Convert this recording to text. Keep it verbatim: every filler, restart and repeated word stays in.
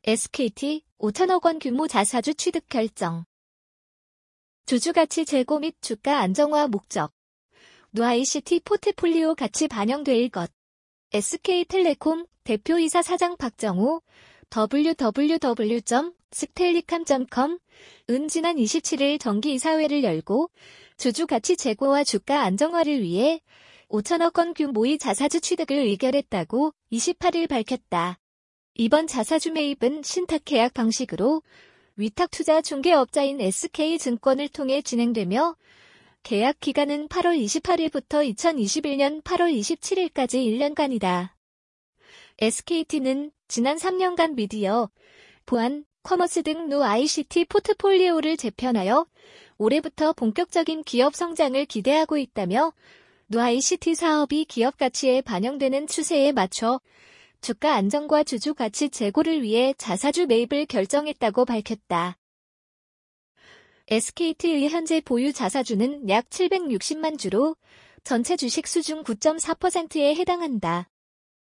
에스케이티 오천억 원 규모 자사주 취득 결정. 주주가치 제고 및 주가 안정화 목적. 누아이씨티 포트폴리오 가치 반영될 것. 에스케이텔레콤 대표이사 사장 박정우 더블유 더블유 더블유 점 스텔리캄 점 컴은 지난 이십칠일 정기이사회를 열고 주주가치 제고와 주가 안정화를 위해 오천억 원 규모의 자사주 취득을 의결했다고 이십팔일 밝혔다. 이번 자사주 매입은 신탁계약 방식으로 위탁투자 중개업자인 에스케이증권을 통해 진행되며 계약 기간은 팔월 이십팔일부터 이천이십일년 팔월 이십칠일까지 일 년간이다. 에스케이티는 지난 삼 년간 미디어, 보안, 커머스 등 누아이씨티 포트폴리오를 재편하여 올해부터 본격적인 기업 성장을 기대하고 있다며 누아이씨티 사업이 기업 가치에 반영되는 추세에 맞춰 주가 안정과 주주 가치 제고를 위해 자사주 매입을 결정했다고 밝혔다. 에스케이티의 현재 보유 자사주는 약 칠백육십만 주로 전체 주식 수중 구 점 사 퍼센트에 해당한다.